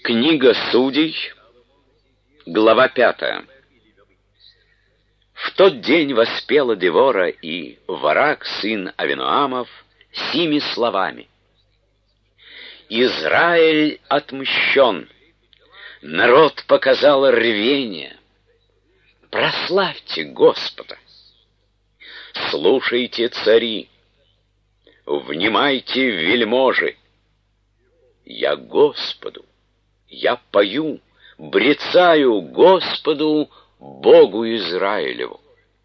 Книга Судей, глава 5. В тот день воспела Девора и Варак, сын Авинуамов, сими словами: «Израиль отмщен, народ показал рвение. Прославьте Господа! Слушайте, цари, внимайте, вельможи! Я Господу, я пою, брецаю Господу, Богу Израилеву.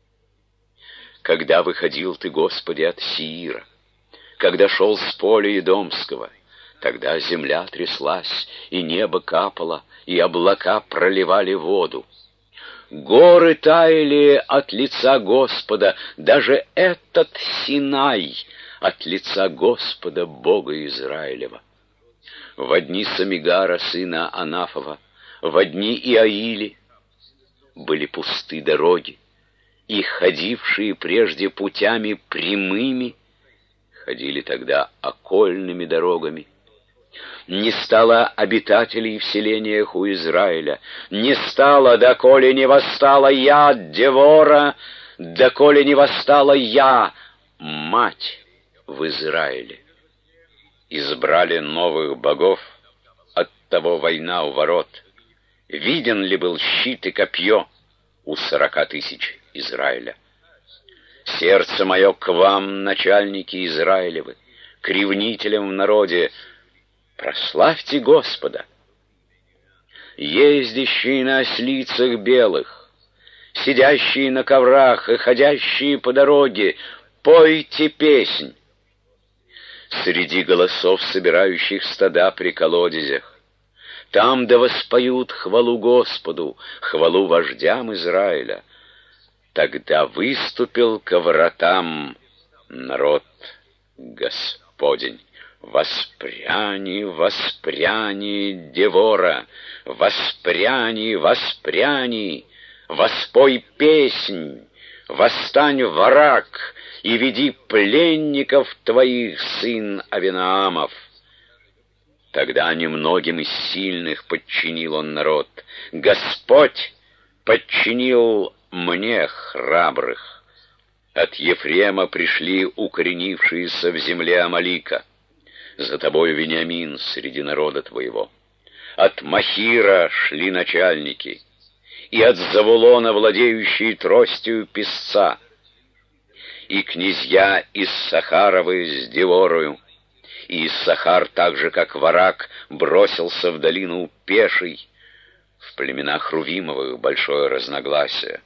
Когда выходил ты, Господи, от Сиира, когда шел с поля Едомского, тогда земля тряслась, и небо капало, и облака проливали воду. Горы таяли от лица Господа, даже этот Синай от лица Господа, Бога Израилева. Во дни Самигара, сына Анафова, во дни Иаили были пусты дороги, и ходившие прежде путями прямыми ходили тогда окольными дорогами. Не стало обитателей в селениях у Израиля, не стало, доколе не восстала я, Девора, доколе не восстала я, мать в Израиле. Избрали новых богов, оттого война у ворот. Виден ли был щит и копье у 40 000 Израиля? Сердце мое к вам, начальники Израилевы, к ревнителям в народе, прославьте Господа. Ездящие на ослицах белых, сидящие на коврах и ходящие по дороге, пойте песнь. Среди голосов, собирающих стада при колодезях, там да воспоют хвалу Господу, хвалу вождям Израиля. Тогда выступил ко вратам народ Господень. Воспряни, воспряни, Девора, воспряни, воспряни, воспой песнь, восстань, Варак, и веди пленников твоих, сын Авинаамов. Тогда немногим из сильных подчинил он народ. Господь подчинил мне храбрых. От Ефрема пришли укоренившиеся в земле Амалика. За тобой, Вениамин, среди народа твоего. От Махира шли начальники, и от Завулона владеющие тростью песца, и князья из Сахаровы с Деворою, и Иссахар, так же, как Варак, бросился в долину пеший. В племенах Рувимовых большое разногласие.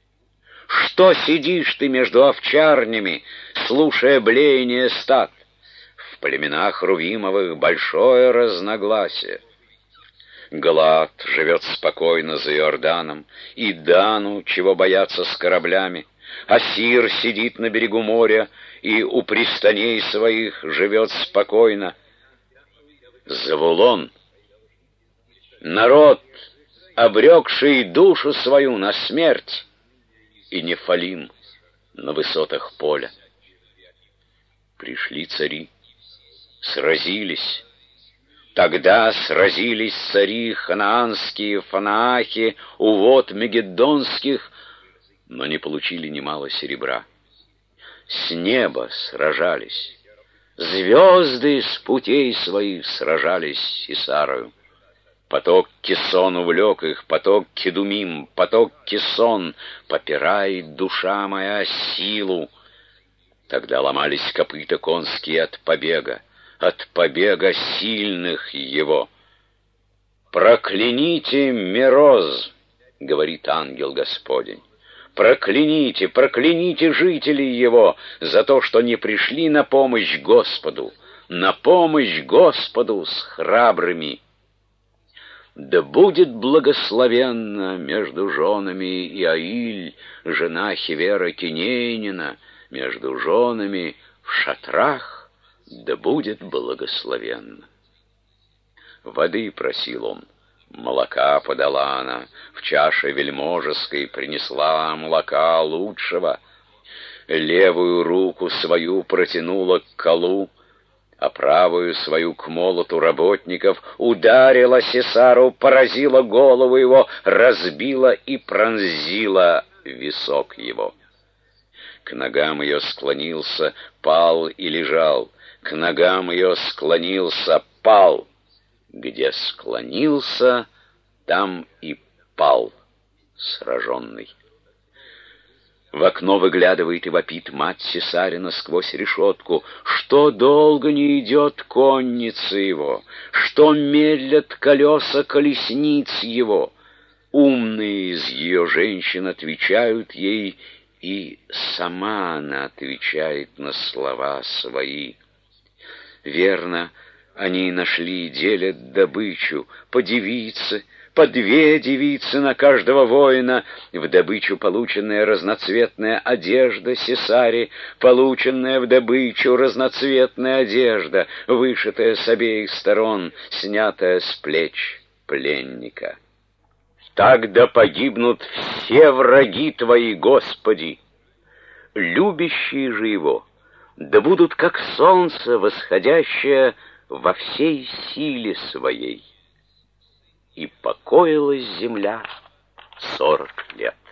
Что сидишь ты между овчарнями, слушая блеяние стад? В племенах Рувимовых большое разногласие. Галаад живет спокойно за Иорданом, и Дану, чего бояться с кораблями. Ассир сидит на берегу моря и у пристаней своих живет спокойно. Завулон — народ, обрекший душу свою на смерть, и Нефалим на высотах поля. Пришли цари, сразились. Тогда сразились цари ханаанские, фанаахи, у вод мегеддонских, но не получили немало серебра. С неба сражались, звезды с путей своих сражались с Сисарою. Поток Кисон увлек их, поток Кедумим, поток Кисон, попирает душа моя силу. Тогда ломались копыта конские от побега сильных его. «Прокляните Мероз», — говорит ангел Господень, «прокляните, прокляните жителей его за то, что не пришли на помощь Господу с храбрыми. Да будет благословенна между женами Иаиль, жена Хевера Кинейнина, между женами в шатрах, да будет благословенна». Воды просил он, молока подала она, в чаше вельможеской принесла молока лучшего. Левую руку свою протянула к колу, а правую свою к молоту работников ударила Сесару, поразила голову его, разбила и пронзила висок его. К ногам ее склонился, пал и лежал, к ногам ее склонился, пал. Где склонился, там и пал сраженный. В окно выглядывает и вопит мать Сесарина сквозь решетку, что долго не идет конница его, что медлят колеса колесниц его. Умные из ее женщин отвечают ей, и сама она отвечает на слова свои. Верно, они нашли и делят добычу по девице, по 2 девицы на каждого воина, в добычу полученная разноцветная одежда Сесаре, полученная в добычу разноцветная одежда, вышитая с обеих сторон, снятая с плеч пленника. Так да погибнут все враги Твои, Господи! Любящие же Его, да будут как солнце, восходящее во всей силе Своей. И покоилась земля 40 лет.